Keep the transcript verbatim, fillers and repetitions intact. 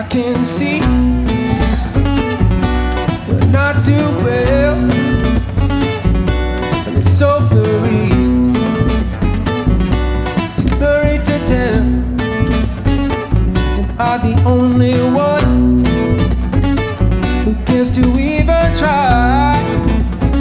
I can see, but not too well, and it's so blurry, too blurry to tell. Am I the only one?